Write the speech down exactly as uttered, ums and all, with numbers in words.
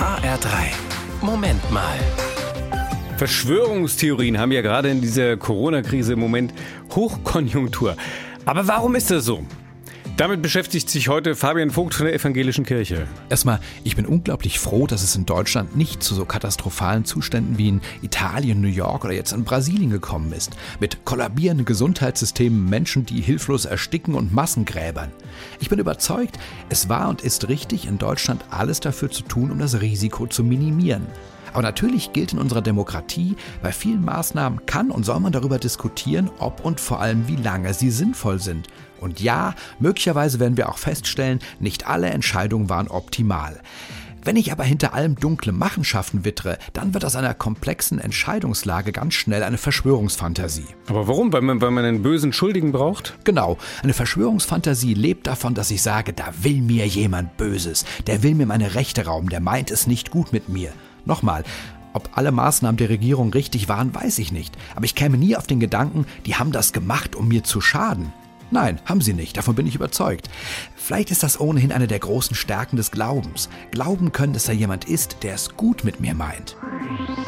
H R drei. Moment mal. Verschwörungstheorien haben ja gerade in dieser Corona-Krise im Moment Hochkonjunktur. Aber warum ist das so? Damit beschäftigt sich heute Fabian Vogt von der Evangelischen Kirche. Erstmal, ich bin unglaublich froh, dass es in Deutschland nicht zu so katastrophalen Zuständen wie in Italien, New York oder jetzt in Brasilien gekommen ist. Mit kollabierenden Gesundheitssystemen, Menschen, die hilflos ersticken und Massengräbern. Ich bin überzeugt, es war und ist richtig, in Deutschland alles dafür zu tun, um das Risiko zu minimieren. Aber natürlich gilt in unserer Demokratie, bei vielen Maßnahmen kann und soll man darüber diskutieren, ob und vor allem wie lange sie sinnvoll sind. Und ja, möglicherweise werden wir auch feststellen, nicht alle Entscheidungen waren optimal. Wenn ich aber hinter allem dunkle Machenschaften wittere, dann wird aus einer komplexen Entscheidungslage ganz schnell eine Verschwörungsfantasie. Aber warum? Weil man, weil man einen bösen Schuldigen braucht? Genau, eine Verschwörungsfantasie lebt davon, dass ich sage, da will mir jemand Böses, der will mir meine Rechte rauben, der meint es nicht gut mit mir. Nochmal, ob alle Maßnahmen der Regierung richtig waren, weiß ich nicht. Aber ich käme nie auf den Gedanken, die haben das gemacht, um mir zu schaden. Nein, haben sie nicht, davon bin ich überzeugt. Vielleicht ist das ohnehin eine der großen Stärken des Glaubens. Glauben können, dass da jemand ist, der es gut mit mir meint.